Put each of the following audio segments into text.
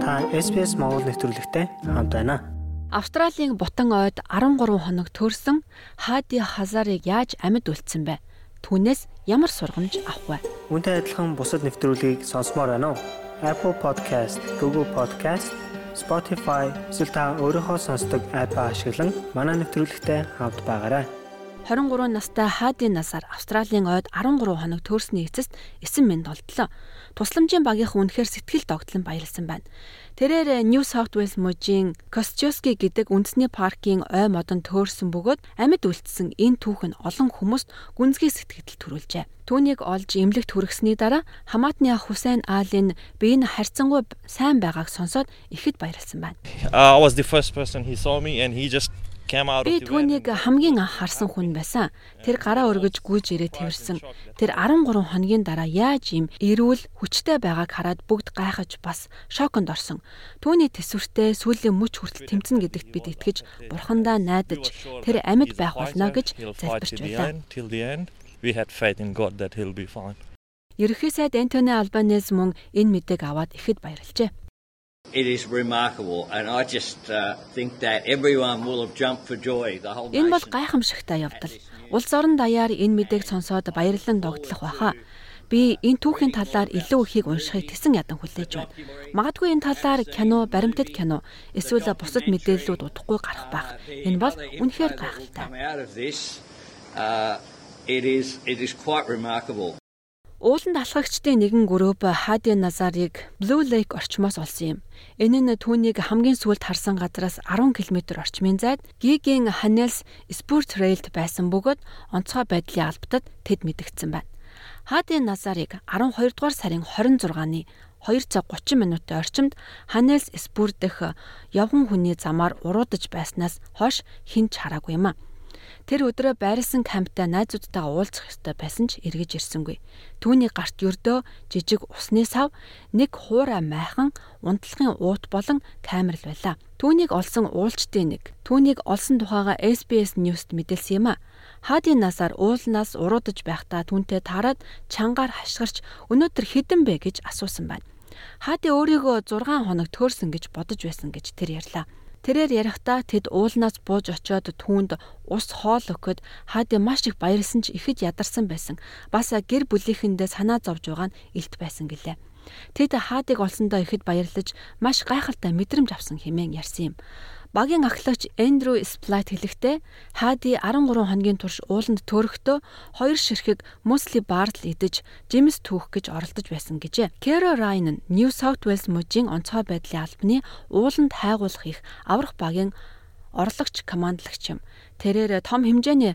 Та SBS Монгол нэвтрүүлэгтэй хамт байна. Австралийн Бутан ойд 13 хоног төрсөн Хади Хазарыг яаж амьд үлдсэн бэ? Түүнээс ямар сургамж авах вэ? Үүнтэй адилхан бусад нэвтрүүлгийг сонсомоор байна уу? Apple Podcast, Google Podcast, Spotify зэрэг та өөрийнхөө сонсдог апп ашиглан манай нэвтрүүлэгтэй хамт байгаарай. 23 настай Хади Насар Австралийн ойд 13 хоног төрсний эцэст 9 минут олдлоо. Тусламжийн багийнхан үнэхээр сэтгэл догтлон баярлсан байна. Тэрээр New South Wales мужийн Kosciuszko гэдэг үндэсний паркийн ой модон төөрсөн бөгөөд амьд үлдсэн энэ түүх нь олон хүмүүст гүнзгий сэтгэл төрүүлжээ. Түүнийг олж эмнэлэгт хүргэсний дараа хамаатны ах Хусейн Алин биеийн харьцангуй сайн байгааг сонсоод ихэд баярлсан байна. I was the first person he saw me and he just Би түүнийг хамгийн анх харсан хүн байсан. Тэр гараа өргөж гүйж ирээ тэрсэн. Тэр 13 хоногийн дараа яаж юм эрүүл хүчтэй байгааг хараад бүгд гайхаж бас шоконд орсон. Түүний төсвөртэй сүүлийн мөч хүртэл тэмцэн гэдэгт бид итгэж бурхандаа найдаж тэр амьд байх болно гэж залбирч байлаа. Ерөнхий сайд Антони Албанез мөн энэ мэдээг аваад ихэд баярлжээ. It is remarkable and I just think that everyone will have jumped for joy. The whole Энэ бол гайхамшигтай явдал. Улс орон даяар энэ мэдээг сонсоод баярлан догтлох байхаа. Би энэ түүхийн талаар илүү ихийг уншихыг тэсэн ядан хүлээж байна. Магадгүй энэ талаар кино, баримтат кино, эсвэл бусад мэдээллүүд удахгүй гарах байх. Энэ бол үнэхээр гайхалтай. It is quite remarkable. Ууланд алхагчдын нэгэн групп Хади Насарыг Blue Lake орчмоос олсон юм. Энэ нь түүнийг хамгийн сүүлд харсан газраас 10 км орчмын зайд Гигийн Hanels Sport Trail-д байсан бөгөөд онцгой байдлын албатад тэд мэдэгдсэн байна. Хади Насарыг 12 дугаар сарын 26-ны 2 цаг 30 минутын орчимд Hanels Sport дэх явган хүний замаар уруудаж байснаас хойш хэн ч хараагүй юм а. Тэр өдрөө байрлсан камптай найзуудтайгаа уулзах ёстой байсан ч эргэж ирсэнгүй. Түүний гарт ердөө жижиг усны сав, нэг хуурай майхан, унтлагын уут болон камер л байлаа. Түүнийг олсон уулчдын нэг. Түүнийг олсон тухайга SBS News-д мэдээлсэн юм а. Хади Насар уулнаас уруудаж байхдаа түүнтэй таарад чангаар хашгирч өнөөдөр хэдэн бэ гэж асуусан байна. Хади өөрийгөө 6 хоног төөрсөн гэж бодож байсан гэж тэр ярьлаа. Тэрээр ярихдаа тэд уулнаас бууж очиод түүнд ус хоол өгөхөд Хади маш их баярлсан ч ихэд ядарсан байсан. Бас гэр бүлийнхэндээ санаа зовж байгаа нь илт байсан гэлээ. Тэд Хадиг олсондоо ихэд баярлаж маш гайхалтай мэдрэмж авсан хэмээн ярьсан юм. Багийн ахлагч Эндрю Сплайт хэлэхдээ Хади 13 хоногийн турш ууланд төөрөхдөө 2 ширхэг мөсли баардл идэж жимс түүх гэж оролдож байсан гэжээ. Кэро Райн нь New South Wales мужийн онцгой байдлын албаны ууланд хайгуулах их аврах багийн орлогч командлагч юм. Тэрээр том хэмжээний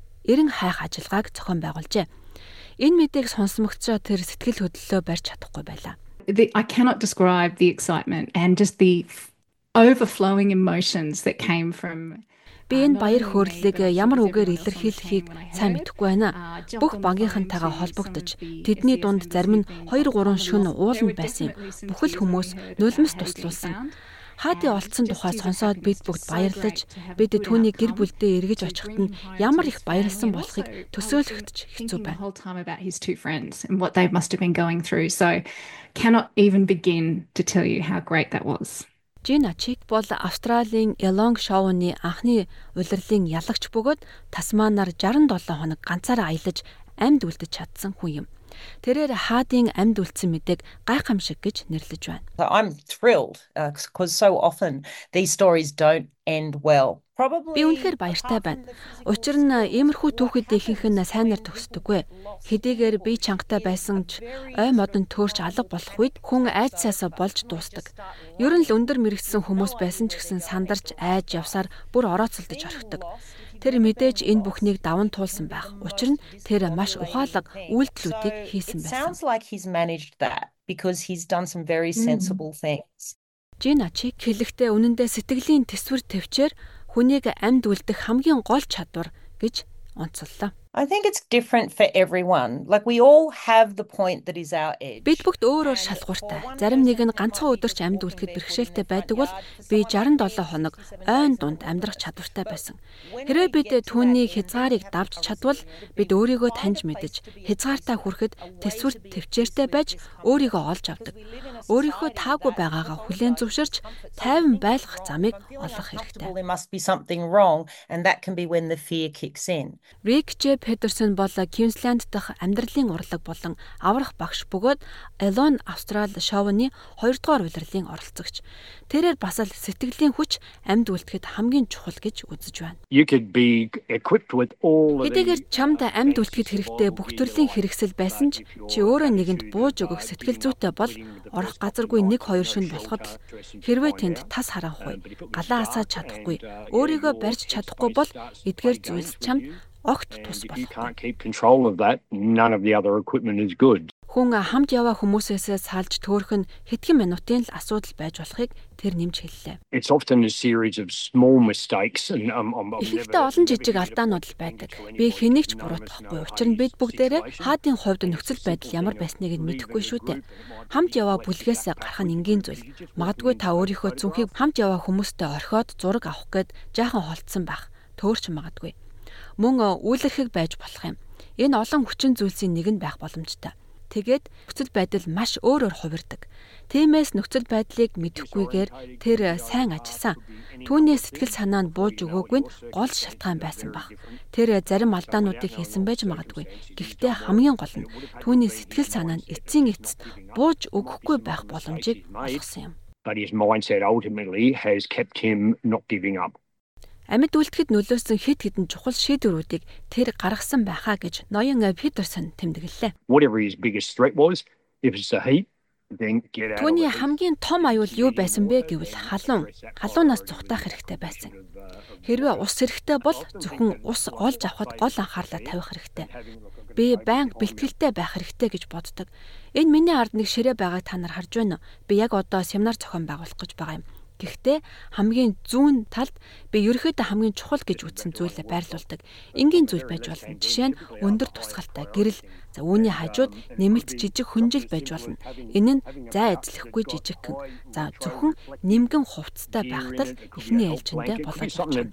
90 хайх ажиллагааг зохион байгуулжээ. Энэ мэдээг сонсмогцоо тэр сэтгэл хөдлөлөө барьж чадахгүй байлаа. I cannot describe the excitement and just the overflowing emotions that came from. Би энэ баяр хөөрөлийг ямар үгээр илэрхийлэхийг сайн мэдэхгүй байна. Бүх багийнхантайгаа холбогдож тэдний дунд зарим нь 2-3 шөнө ууланд байсан юм. Бүхэл хүмүүс нулимс туслуулсан. Хади олцсон тухай сонсоод бид бүгд баярлаж, бид түүний гэр бүлдээ эргэж очиход нь ямар их баярлсан болохыг төсөөлөхөд ч хэцүү байна. So cannot even begin to tell you how great that was. Жина Чик бол Австралийн Элонг шоуны анхны улирлын ялагч бөгөөд Тасманаар 67 хоног ганцаараа аялаж амьд үлдэж чадсан хүн юм. Тэрээр Хадийн амьд үлдсэн мэдээг гайхамшиг гэж нэрлэж байна. I'm thrilled because so often these stories don't end well. Би үнэхээр баяртай байна. Учир нь иймэрхүү түүхэд ихэнх нь сайнаар төгсдөггүй. Хэдийгээр би чангатай байсан ч ой модон төөрч алга болох үед хүн айдсаасаа болж дуустдаг. Ер нь л өндөр мэрэгдсэн хүмүүс байсан ч гэсэн сандарч айж явсаар бүр орооцолдож орхидог. Тэр мэдээж энэ бүхнийг даван туулсан байх. Учир нь тэр маш ухаалаг үйлдэлүүдийг хийсэн байсан. Sounds like he's managed that because he's done some very sensible things. Жина Чик хэлэхдээ үнэндээ сэтгэлийн төсвөр төвчээр хүнийг амьд үлдэх хамгийн гол чадвар гэж онцоллоо. I think it's different for everyone. Like we all have the point that is our edge. Бид бүгд өөр шалгууртай. Зарим нэг нь ганцхан өдөрч амьд үлдэхэд бэрхшээлтэй байдаг бол би 67 хоног ойн дунд амьдрах чадвартай байсан. Хэрвээ бид түүний хязгаарыг давж чадвал бид өөрийгөө таньж мэдэж хязгаартаа хүрэхэд төсвөрт төвчээртэй байж өөрийгөө олж авдаг. Өөрийнхөө таагүй байгаагаа хүлээн зөвшөөрч тайван байлгах замыг олох хэрэгтэй. There must be something wrong, and that can be when the fear kicks in. Rick J. Peterson бол Queensland дахь амьдралын урлаг болон аврах багш бөгөөд Elon Austral шоуны 2 дугаар улирлын оролцогч. Тэрээр бас л сэтгэлийн хүч амьд үлдэхэд хамгийн чухал гэж үзэж байна. You could be equipped with all of Хэдийгээр чамд амьд үлдэхэд хэрэгтэй бүх төрлийн хэрэгсэл байсан ч чи өөрөө нэгэнд бууж өгөх сэтгэл зүйтэй бол орох газаргүй 1-2 шөнө болоход л хэрвээ тэнд тас харанхуй, галаа асааж чадахгүй, өөрийгөө барьж чадахгүй бол эдгээр зүйлс чамд огт тус болох. Хүн хамт яваа хүмүүсээс салж төөрөх нь хэдхэн минутын л асуудал байж болохыг тэр нэмж хэллээ. Ихэнхдээ олон жижиг алдаанууд л байдаг. Би хэнийг ч буруутгахгүй. Учир нь бид бүгдээрээ хаадын хувьд нөхцөл байдал ямар байсныг нь мэдэхгүй шүү дээ. Хамт яваа бүлгээс гарах нь энгийн зүйл. Магадгүй та өөрийнхөө зүнхийг хамт яваа хүмүүстэй орхиод зураг авах гээд жаахан холдсон байх. Төөрч магадгүй. Мөн үйлэрхэг байж болох юм. Энэ олон хүчин зүйлсийн нэг нь байх боломжтой. Тэгээд нөхцөл байдал маш өөрөөр хувирдаг. Тиймээс нөхцөл байдлыг мэдэхгүйгээр тэр сайн ажилласан. Түүний сэтгэл санаа нь бууж өгөөгүй нь гол шалтгаан байсан баг. Тэр зарим алдаануудыг хийсэн байж магадгүй. Гэхдээ хамгийн гол нь түүний сэтгэл санаа нь эцсийн эцэст бууж өгөхгүй байх боломжийг олгосон юм. But his mindset ultimately has kept him not giving up. Амьд үлдэхэд нөлөөсөн хэд хэдэн чухал шийдвэрүүдийг тэр гаргасан байхаа гэж ноён Питерсон тэмдэглэлээ. Түүний хамгийн том аюул юу байсан бэ гэвэл халуунаас зүхтаах хэрэгтэй байсан. Хэрвээ ус хэрэгтэй бол зөвхөн ус олж авахд гол анхаарлаа тавих хэрэгтэй. Би байнга бэлтгэлтэй байх хэрэгтэй гэж боддог. Энэ миний ард нэг ширээ байгааг та нар харж байна уу? Би яг одоо семинар зохион байгуулах гэж байгаа юм. Гэхдээ хамгийн зүүн талд би ерөөхдөө хамгийн чухал гэж үзсэн зүйлээ байрлуулдаг. Энгийн зүйл байж болно. Жишээ нь өндөр тусгалтай гэрэл, за үүний хажууд нэмэлт жижиг хүнжил байж болно. Энэ нь зай эзлэхгүй жижигхэн. За зөвхөн нимгэн хувцастай байхад л эхний ээлжиндээ болгож байна.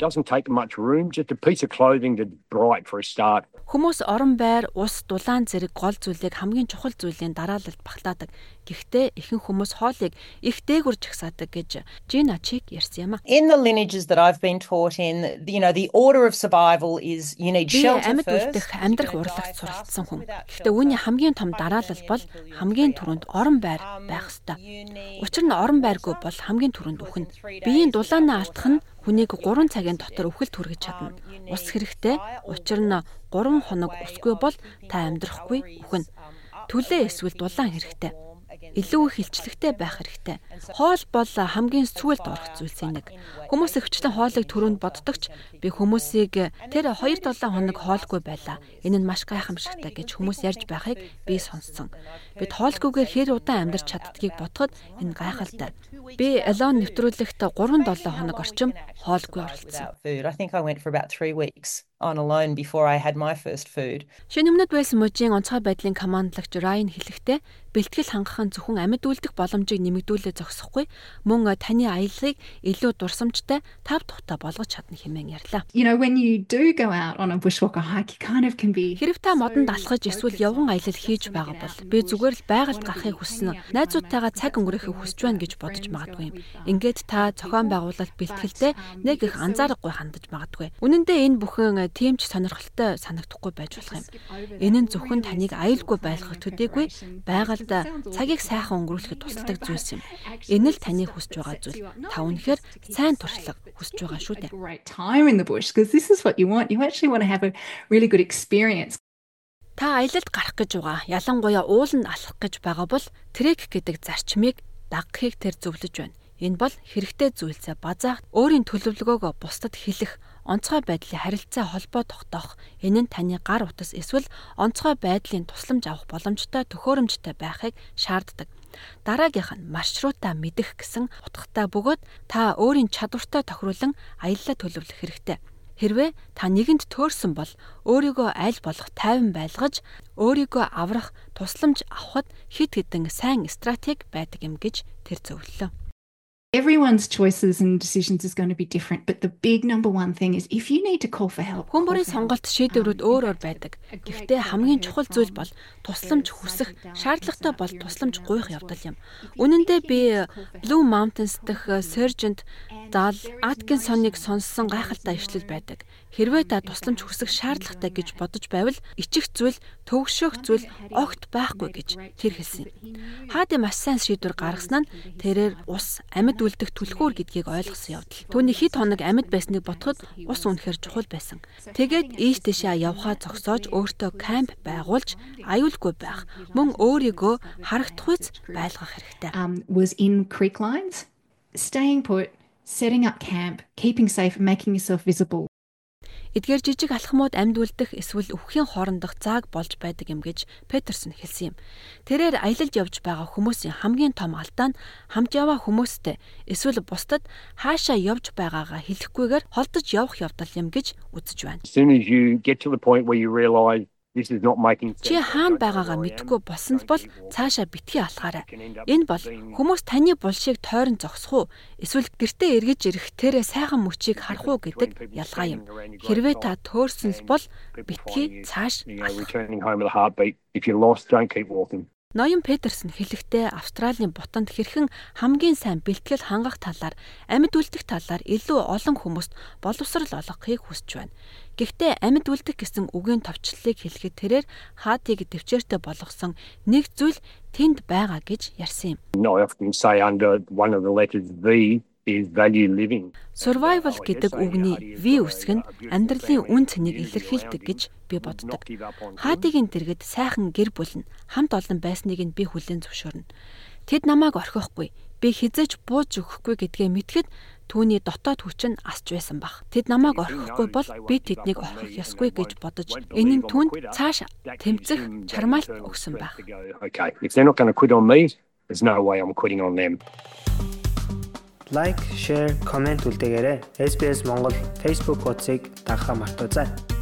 Хүмүүс орон байр, ус, дулаан зэрэг гол зүйлийг хамгийн чухал зүйлийн дараалалд багтаадаг. Гэхдээ ихэнх хүмүүс хоолыг их дээгүр жагсаадаг гэж Gina Chick ярьсан юм. In the lineages that I've been taught in, the order of survival is you need shelter амьд first. үлдэх амьдрах урлагт суралцсан хүн. Гэхдээ үүний хамгийн том дараалал бол хамгийн түрүүнд орон байр байх ёстой. Учир нь орон байргүй бол хамгийн түрүүнд үхэн. Биеийн дулаанаа алдах нь хүнийг 3 цагийн дотор үхэлд хүргэж чадна. Ус хэрэгтэй. Учир нь 3 хоног усгүй бол та амьдрахгүй үхэн. Түлээ эсвэл дулаан хэрэгтэй. Илүү их хилчлэгтэй байх хэрэгтэй. Хоол бол хамгийн сүүлд орох зүйлсийн нэг. Хүмүүс өвчлэн хоолыг түрүүнд боддогч би хүмүүсийг тэр 2-7 хоног хоолгүй байлаа. Энэ нь маш гайхамшигтай гэж хүмүүс ярьж байхыг би сонссон. Бид хоолгүйгээр хэр удаан амьдарч чаддгийг бодоход энэ гайхалтай. Би Elon нэвтрүүлэгт 3-7 хоног орчим хоолгүй оролцсон. I think I went for about 3 weeks on alone before I had my first food. Шинэ өмнөд байсан мужийн онцгой байдлын командлагч Ryan хэлэхдээ бэлтгэл хангах нь зөвхөн амьд үлдэх боломжийг нэмэгдүүлээ зогсохгүй мөн таны аяллыг илүү дурсамжтай тав тухтай болгож чадна хэмээн ярьлаа. When you do go out on a bushwalker hike, you kind of can be Хэрэг та модонд алхаж эсвэл явган аялал хийж байгаа бол би зүгээр л байгальд гарахыг хүснэ. Найзуудтайгаа цаг өнгөрөхийг хүсэж байна гэж бодож магадгүй юм. Ингээд та зохион байгуулалт бэлтгэлтэй нэг их анзаарахгүй хандаж магадгүй. Үнэн дээр энэ бүхэн тийм ч сонирхолтой санагдахгүй байж болох юм. Энэ нь зөвхөн таныг аюулгүй байлгах төдийгүй байгальд цагийг сайхан өнгөрүүлэхэд тусалдаг зүйлс юм. Энэ л таны хүсэж байгаа зүйл. Та үнэхээр сайн туршлага хүсэж байгаа шүү дээ. time in the bush because this is what you want. You actually want to have a really good experience. Та аялалд гарах гэж байгаа. Ялангуяа ууланд алхах гэж байгаа бол трек гэдэг зарчмыг дагахыг тэр зөвлөж байна. Энэ бол хэрэгтэй зүйлсээ базаах, өөрийн төлөвлөгөөгөө бусдад хэлэх, онцгой байдлын харилцаа холбоо тогтоох. Энэ нь таны гар утас эсвэл онцгой байдлын тусламж авах боломжтой төхөөрөмжтэй байхыг шаарддаг. Дараагийнх нь маршрутаа мэдэх гэсэн утгатай бөгөөд та өөрийн чадвартай тохируулан аяллаа төлөвлөх хэрэгтэй. Хэрвээ та нэгэнд төөрсөн бол өөрийгөө аль болох тайван байлгаж, өөрийгөө аврах, тусламж авахд хэд хэдэн сайн стратеги байдаг юм гэж тэр зөвлөлөө. Everyone's choices and decisions is going to be different, but the big number one thing is if you need to call for help. Хүн бүрийн сонголт шийдвэрүүд өөр байдаг. Гэхдээ хамгийн чухал зүйл бол тусламж хүсэх, шаардлагатай бол тусламж гуйх явдал юм. Үнэн дээр би Blue Mountains дэх Sergeant Dal Atkinson-ыг сонссон гайхалтай ишлэл байдаг. Хэрвээ та тусламж хүсэх шаардлагатай гэж бодож байвал ичих зүйл, төгшөх зүйл огт байхгүй гэж тэр хэлсэн. Хаади маш сайн шийдвэр гаргасан нь тэрээр ус амьд үлдэх түлхүүр гэдгийг ойлгосон явдал. Түүний хэд хоног амьд байсныг бодоход ус үнэхээр чухал байсан. Тэгээд ийш тийшээ явхаа зогсоож өөртөө камп байгуулж аюулгүй байх, мөн өөрийгөө харагдахуйц байлгах хэрэгтэй. Was in creek lines, staying put, setting up camp, keeping safe, making yourself visible. Эдгээр жижиг алхмууд амьд үлдэх эсвэл өвхийн хоорондох зааг болж байдаг юм гэж Петерсон хэлсэн юм. Тэрээр аялалд явж байгаа хүмүүсийн хамгийн том алдаа нь хамт яваа хүмүүстэй эсвэл бусдад хаашаа явж байгаагаа хэлэхгүйгээр холдож явах явдал юм гэж үзэж байна. As soon as you get to the point where you realize this is not making sense. Чи хаана байгаагаа мэдэхгүй болсон бол цаашаа битгий алхаарай. Энэ бол хүмүүс таны булшийг тойрон зогсох уу эсвэл гэртээ эргэж ирэх тэрэ сайхан мөчийг харах уу гэдэг ялгаа юм. Хэрвээ та төөрсөн бол битгий цааш алхах. If you're lost, don't keep walking. Ноён Петерсон хэлэхдээ Австралийн бутанд хэрхэн хамгийн сайн бэлтгэл хангах талаар, амьд үлдэх талаар илүү олон хүмүүст боловсрол олгохыг хүсэж байна. Гэхдээ амьд үлдэх гэсэн үгийн товчлолыг хэлэхэд тэрээр хаадыг төвчээртэй болгосон нэг зүйл тэнд байгаа гэж ярьсан юм. I often say under one of the letters V is value living. Survival гэдэг үгний V үсэг нь амьдралын үн цэнийг илэрхийлдэг гэж би боддог. Хаадыгийн дэргэд сайхан гэр бүл нь хамт олон байсныг нь би хүлээн зөвшөөрнө. Тэд намайг орхихгүй, би хизээж бууж өгөхгүй гэдгээ мэдхэд түүний дотоод хүч нь асч байсан баг. Тэд намайг орхихгүй бол би тэднийг орхих ёсгүй гэж бодож, энэ нь түүнд цааш тэмцэх чармаалт өгсөн баг. Okay, if they're not going to quit on me, there's no way I'm quitting on them. Like, share, comment үлдээгээрэй. SBS Монгол Facebook хуудсыг дагахаа мартаоцай.